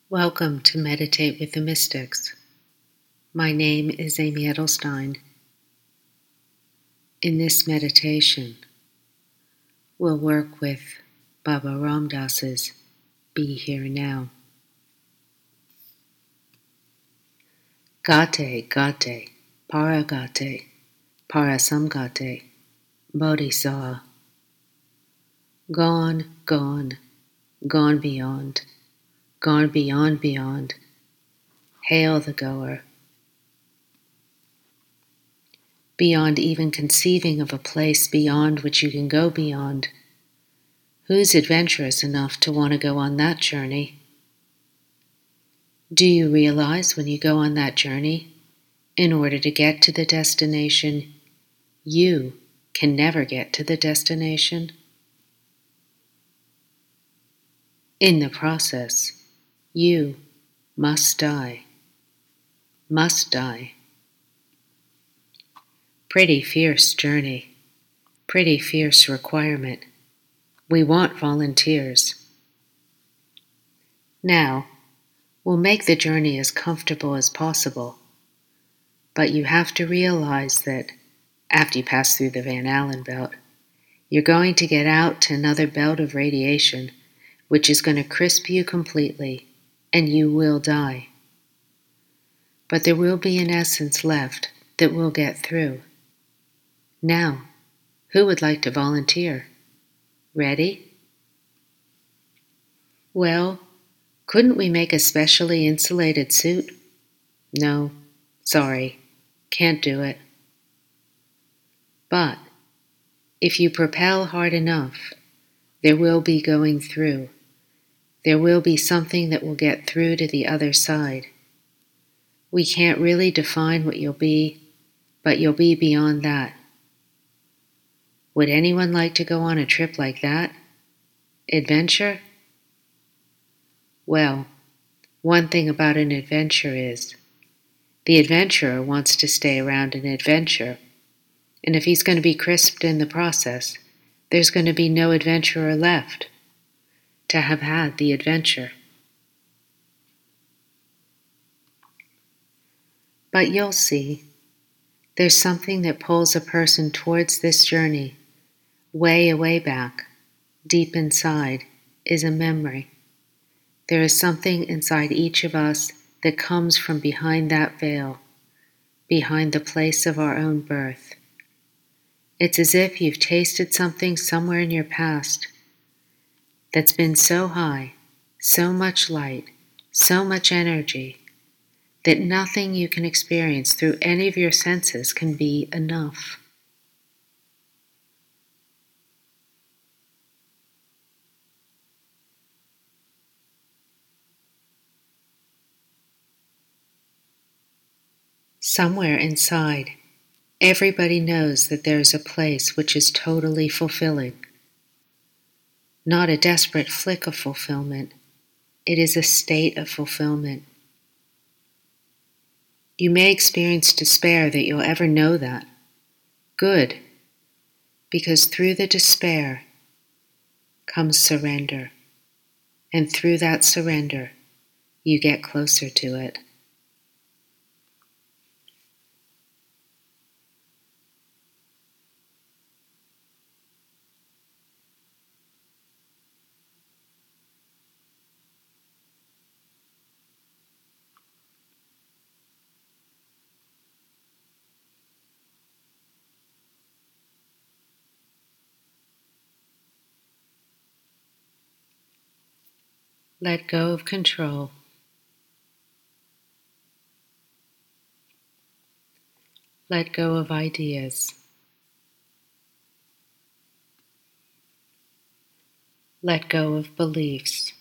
Welcome to Meditate with the Mystics. My name is Amy Edelstein. In this meditation, we'll work with Baba Ram Dass's Be Here Now. Gate, gate, paragate, parasamgate, bodhisattva. Gone, gone, gone beyond, gone beyond, beyond. Hail the goer. Beyond even conceiving of a place beyond which you can go beyond. Who's adventurous enough to want to go on that journey? Do you realize when you go on that journey, in order to get to the destination, you can never get to the destination? In the process, you must die. Must die. Pretty fierce journey. Pretty fierce requirement. We want volunteers. Now, we'll make the journey as comfortable as possible, but you have to realize that after you pass through the Van Allen belt, you're going to get out to another belt of radiation, which is going to crisp you completely, and you will die. But there will be an essence left that will get through. Now, who would like to volunteer? Ready? Well, couldn't we make a specially insulated suit? No, sorry, can't do it. But if you propel hard enough, there will be going through. There will be something that will get through to the other side. We can't really define what you'll be, but you'll be beyond that. Would anyone like to go on a trip like that? Adventure? Well, one thing about an adventure is, the adventurer wants to stay around an adventure, and if he's going to be crisped in the process, there's going to be no adventurer left to have had the adventure. But you'll see, there's something that pulls a person towards this journey. Way back, deep inside, is a memory. There is something inside each of us that comes from behind that veil, behind the place of our own birth. It's as if you've tasted something somewhere in your past that's been so high, so much light, so much energy, that nothing you can experience through any of your senses can be enough. Somewhere inside, everybody knows that there is a place which is totally fulfilling. Not a desperate flick of fulfillment, it is a state of fulfillment. You may experience despair that you'll ever know that. Good, because through the despair comes surrender, and through that surrender, you get closer to it. Let go of control. Let go of ideas. Let go of beliefs.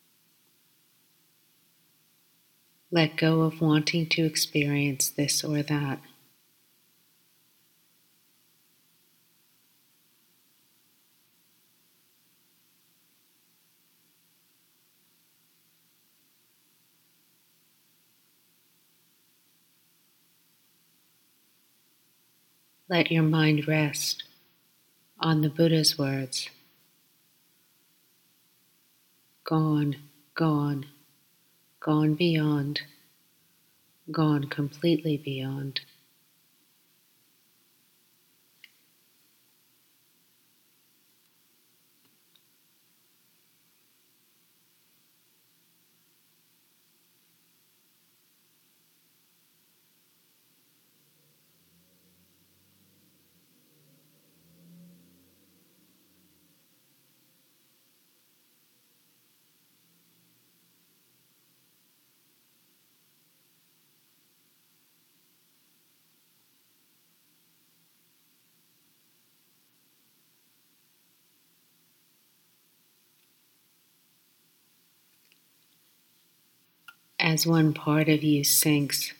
Let go of wanting to experience this or that. Let your mind rest on the Buddha's words. Gone, gone, gone beyond, gone completely beyond. As one part of you sinks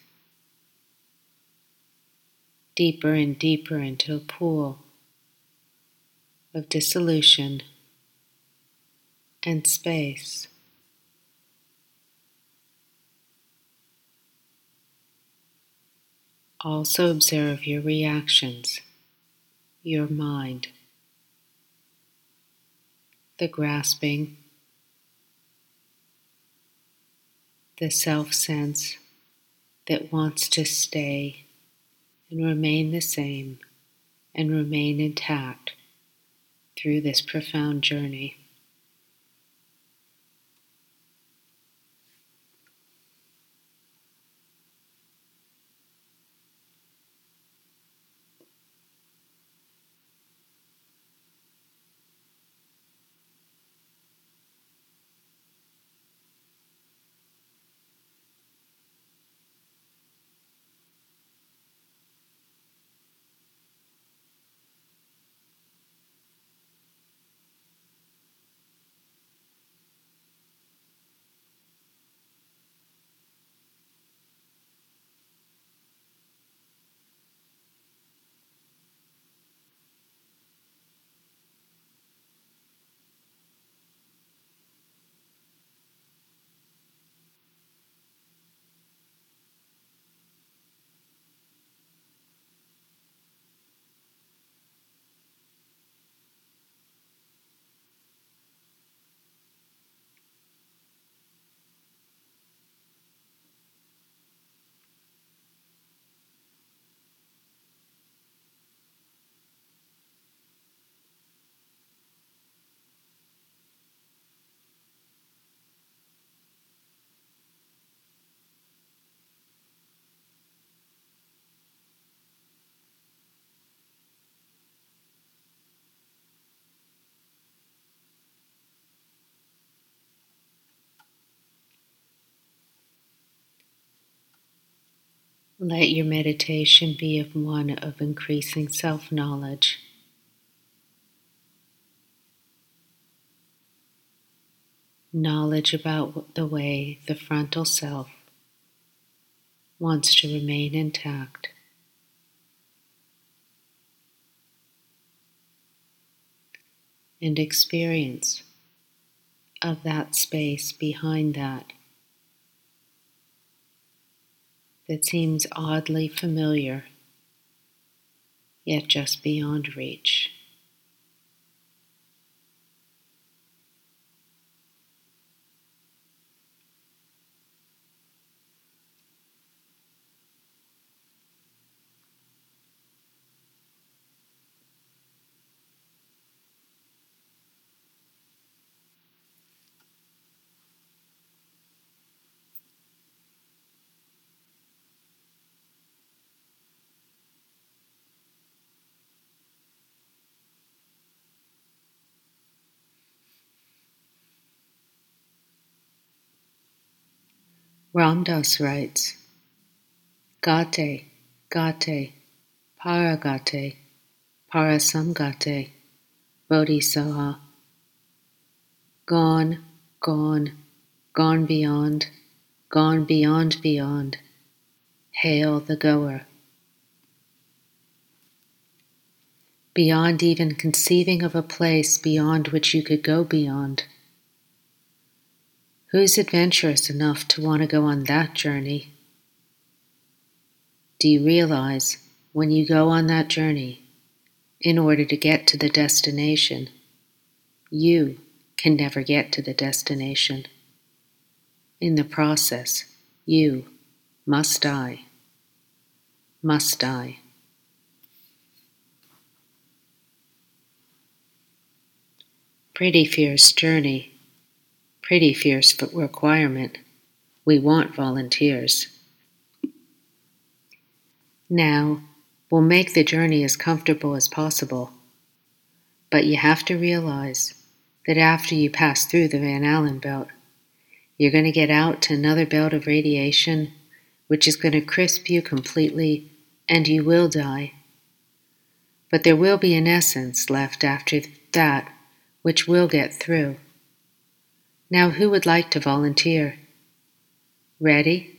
deeper and deeper into a pool of dissolution and space, also observe your reactions, your mind, the grasping, the self-sense that wants to stay and remain the same and remain intact through this profound journey. Let your meditation be of one of increasing self-knowledge. Knowledge about the way the frontal self wants to remain intact. And experience of that space behind that seems oddly familiar, yet just beyond reach. Ram Dass writes, Gate, Gate, Paragate, Parasamgate, Bodhisattva. Gone, gone, gone beyond beyond. Hail the goer. Beyond even conceiving of a place beyond which you could go beyond. Who's adventurous enough to want to go on that journey? Do you realize when you go on that journey, in order to get to the destination, you can never get to the destination? In the process, you must die, must die. Pretty fierce journey, pretty fierce requirement. We want volunteers. Now, we'll make the journey as comfortable as possible, but you have to realize that after you pass through the Van Allen belt, you're going to get out to another belt of radiation, which is going to crisp you completely, and you will die. But there will be an essence left after that, which will get through. Now, who would like to volunteer? Ready?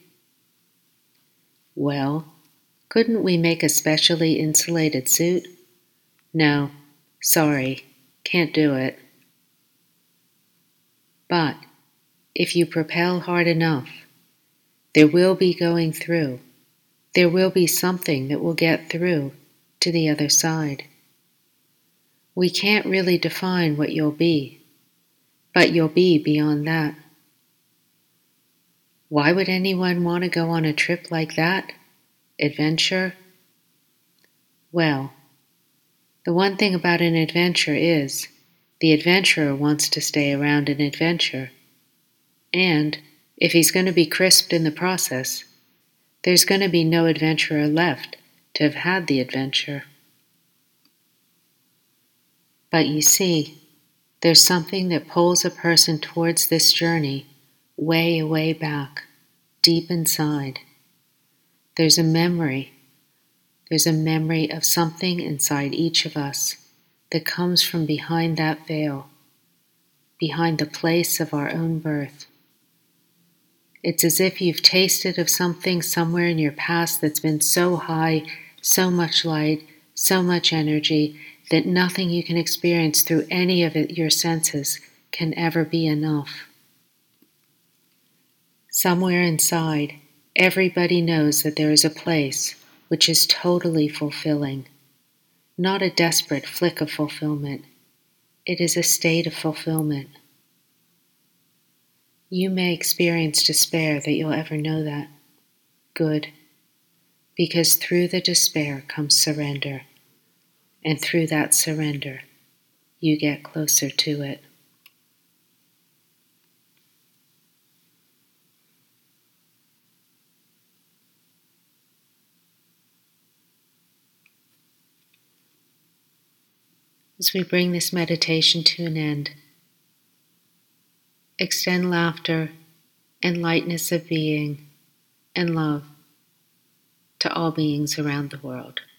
Well, couldn't we make a specially insulated suit? No, sorry, can't do it. But if you propel hard enough, there will be going through. There will be something that will get through to the other side. We can't really define what you'll be, but you'll be beyond that. Why would anyone want to go on a trip like that? Adventure? Well, the one thing about an adventure is the adventurer wants to stay around an adventure. And if he's going to be crisped in the process, there's going to be no adventurer left to have had the adventure. But you see, there's something that pulls a person towards this journey way, way back, deep inside. There's a memory. There's a memory of something inside each of us that comes from behind that veil, behind the place of our own birth. It's as if you've tasted of something somewhere in your past that's been so high, so much light, so much energy, that nothing you can experience through any of your senses can ever be enough. Somewhere inside, everybody knows that there is a place which is totally fulfilling, not a desperate flick of fulfillment. It is a state of fulfillment. You may experience despair that you'll ever know that. Good, because through the despair comes surrender, and through that surrender, you get closer to it. As we bring this meditation to an end, extend laughter and lightness of being and love to all beings around the world.